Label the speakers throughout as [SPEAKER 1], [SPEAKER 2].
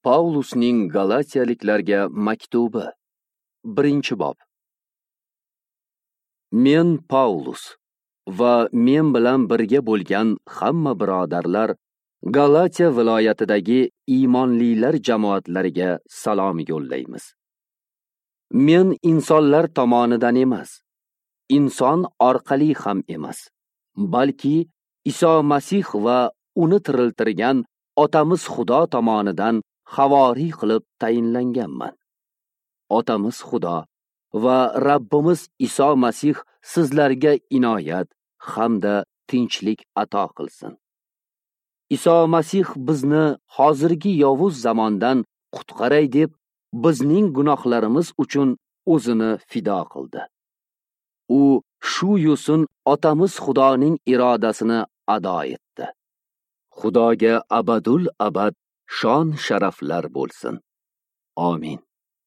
[SPEAKER 1] Pavlusning Galatiyaliklarga maktubi 1-bob. Men Pavlus va men bilan birga bo'lgan hamma birodarlar Galatiya viloyatidagi iymonlilar jamoatlariga salom yo'llaymiz. Men insonlar tomonidan emas, inson orqali ham emas, balki Iso Masih va uni tiriltirgan Otamiz Xudo tomonidan havoriy qilib tayinlanganman. Otamiz Xudo va Rabbimiz Iso Masih sizlarga inoyat hamda tinchlik ato qilsin. Iso Masih bizni hozirgi yovuz zamondan qutqaray deb bizning gunohlarimiz uchun o'zini fido qildi. U shu yo'sin Otamiz Xudoning irodasini ado etdi. Xudoga abadul abad shon sharaflar bo'lsin. Amin.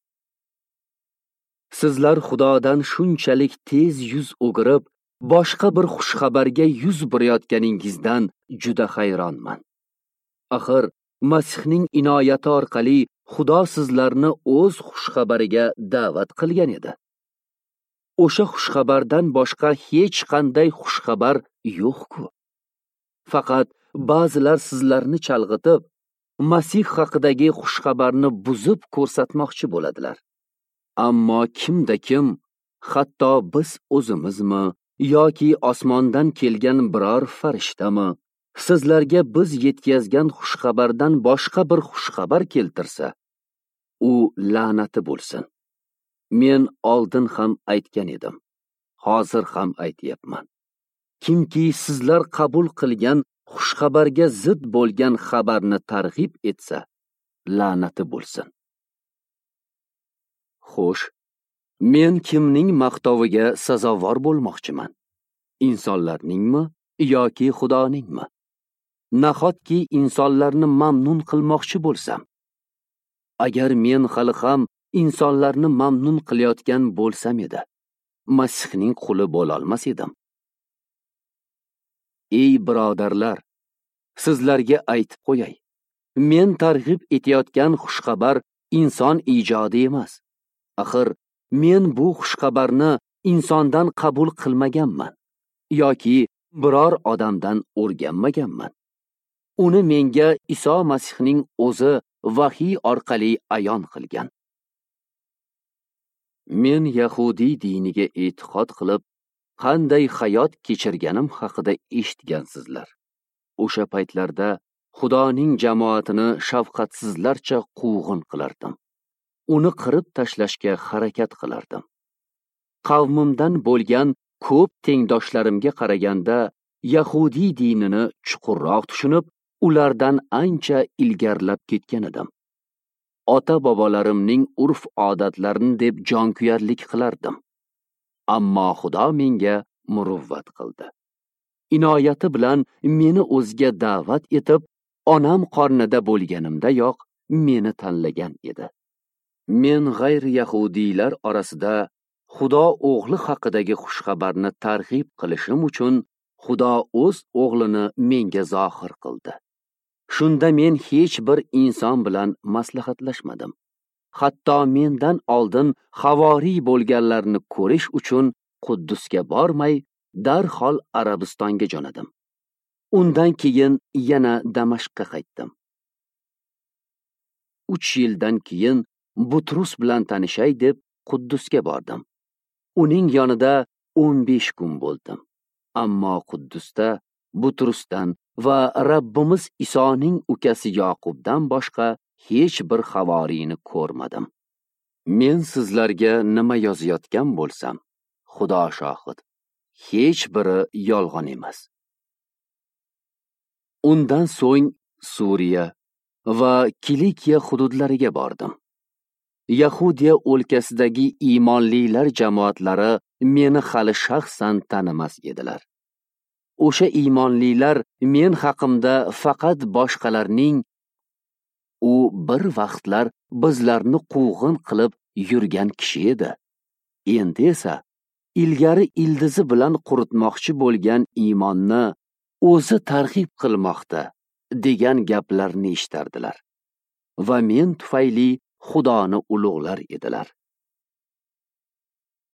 [SPEAKER 1] Sizlar Xudodan shunchalik tez yuz o'girib, boshqa bir xushxabarga yuz burayotganingizdan juda hayronman. Axir Masihning inoyati orqali Xudo sizlarni o'z xushxabariga da'vat qilgan edi. O'sha xushxabardan boshqa hech qanday xushxabar yo'q-ku. Faqat ba'zilar sizlarni chalg'itib, Masih haqidagi xushxabarni buzib ko'rsatmoqchi bo'ladilar. Ammo kimda kim, hatto biz o'zimizmi yoki osmondan kelgan biror farishtami, sizlarga biz yetkazgan xushxabardan boshqa bir xushxabar keltirsa, u la'nati bo'lsin. Men oldin ham aytgan edim, hozir ham aytyapman. Kimki sizlar qabul qilgan xushxabarga zid bo'lgan xabarni targ'ib etsa, la'nati bo'lsin. Xo'sh, men kimning maqtoviga sazovor bo'lmoqchiman? Insonlarningmi yoki Xudoningmi? Nahotki insonlarni mamnun qilmoqchi bo'lsam? Agar men hali ham insonlarni mamnun qilayotgan bo'lsam edi, Masihning quli bo'la olmas edim. Ey birodarlar, sizlarga aytib qo'yay. Men targ'ib etayotgan xushxabar inson ijodi emas. Axir men bu xushxabarni insondan qabul qilmaganman yoki biror odamdan o'rganmaganman. Uni menga Iso Masihning o'zi vahiy orqali ayon qilgan. Men Yahudiy diniga e'tiqod qilib, qanday hayot kechirganim haqida eshitgansizlar. O'sha paytlarda Xudoning jamoatini shafqatsizlarcha quvg'in qilardim. Uni qirib tashlashga harakat qilardim. Qavmimdan bo'lgan ko'p tengdoshlarimga qaraganda Yahudiy dinini chuqurroq tushunib, ulardan ancha ilgarilab ketgan edim. Ota-bobolarimning urf-odatlarini deb jonkuyarlik qilardim. Ammo Xudo menga muruvvat qildi. Inoyati bilan meni o'ziga da'vat etib, onam qornida bo'lganimdayoq meni tanlagan edi. Men g'ayri-yahudiylar orasida Xudo o'g'li haqidagi xushxabarni targ'ib qilishim uchun Xudo o'z o'g'lini menga zohir qildi. Shunda men hech bir inson bilan maslahatlashmadim. Hatto mendan oldin havoriy bo'lganlarni ko'rish uchun Quddusga bormay, darhol Arabistonga jo'nadim. Undan keyin yana Damashqqa qaytdim. 3 yildan keyin Butrus bilan tanishay deb Quddusga bordim. Uning yonida 15 kun bo'ldim. Ammo Quddusda Butrusdan va Rabbimiz Isoning ukasi Yoqubdan boshqa hech bir havoriyni ko'rmadim. Men sizlarga nima yozayotgan bo'lsam, Xudo shohid, hech biri yolg'on emas. Undan so'ng Suriya va Kilikiya hududlariga bordim. Yahudiya o'lkasidagi iymonlilar jamoatlari meni hali shaxsan tanimas edilar. O'sha iymonlilar men haqimda faqat boshqalarning u bir vaqtlar bizlarni quvg'in qilib yurgan kishi edi. Endi esa ilgari ildizi bilan quritmoqchi bo'lgan iymonni o'zi targ'ib qilmoqda degan gaplarni eshitardilar. va men tufayli Xudoni ulug'lar edilar.